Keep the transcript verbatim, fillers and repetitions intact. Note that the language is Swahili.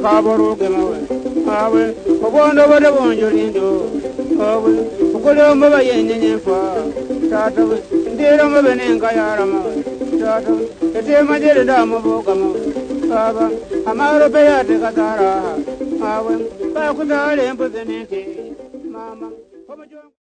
kabaruke mawe awe obondo bode bonjo lindo awe ukole mbaba yenyenye fa tata we ndira mabene ngayara mawe tata ete majere da maboka mawe baba amaro peyate katara awe ba kudale mpozenete